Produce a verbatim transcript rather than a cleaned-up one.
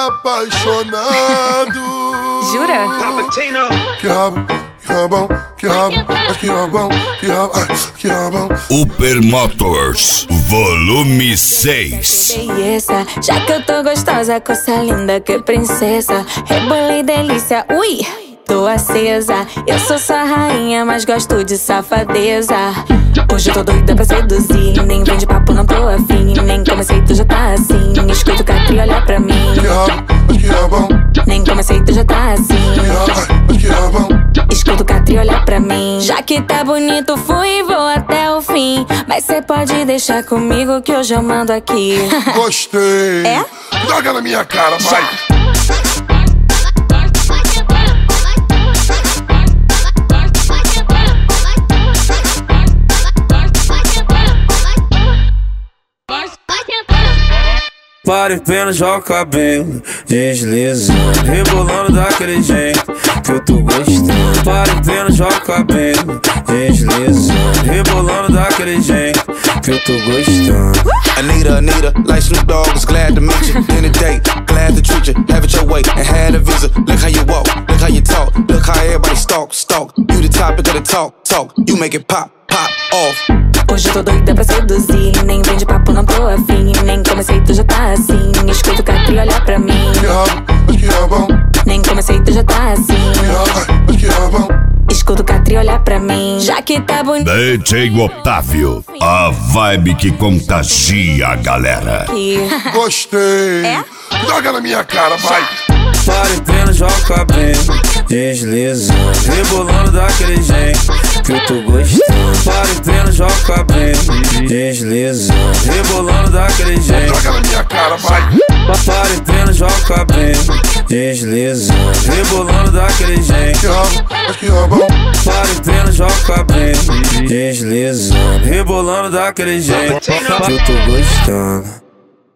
apaixonado. Jura? Que rabo, que rabão, que rabo, que rabão, que rabão, que rabão. Upper Motors, volume seis. Beleza, já que eu tô gostosa, coisa linda, que princesa. Rebolei delícia, ui, tô acesa. Eu sou sua rainha, mas gosto de safadeza. Hoje eu tô doida pra seduzir, nem vem de papo, não tô afim. Nem comecei, tu já tá assim. Escuta o Catri, olha pra mim. Que rabo, que rabão, Nem comecei, tu já tá assim. que rabo, que rabão. Escuta o Catri, olha pra mim. Já que tá bonito, fui e vou até o fim. Mas cê pode deixar comigo que hoje eu mando aqui. Gostei. É? Joga na minha cara, vai. Para e pena, joga o cabelo, deslizando, rebolando daquele jeito que eu tô gostando. Para e pena, joga o cabelo, deslizando, rebolando daquele jeito que eu tô gostando. Anita, Anita, like Snoop Dogg, was glad to meet you. In a date, glad to treat you, have it your way, and had a visa. Look how you walk, look how you talk, look how everybody stalk, stalk. You the topic of the talk, talk, you make it pop, pop off. Hoje eu tô doida pra seduzir, nem vem de papo, não tô afim. Nem comecei, tu já tá assim. Escuta o Catri, olha pra mim. Que rabo, que rabão, Nem comecei, tu já tá assim. que rabo, que rabão. Escuta o Catri, olha pra mim. Já que tá bonito D J Otávio, a vibe que contagia a galera. aqui. Gostei. É? Joga na minha cara, vai. Para e pena, joga o cabelo, deslizando, rebolando daquele jeito que eu tô gostando. Para e pena, joga o cabelo, deslizando, rebolando daquele jeito. Joga na minha cara, vai. Para e pena, joga o cabelo, deslizando, rebolando daquele jeito. Que rabo, que rabão. Para e pena, joga o cabelo, deslizando, rebolando daquele jeito que eu tô gostando.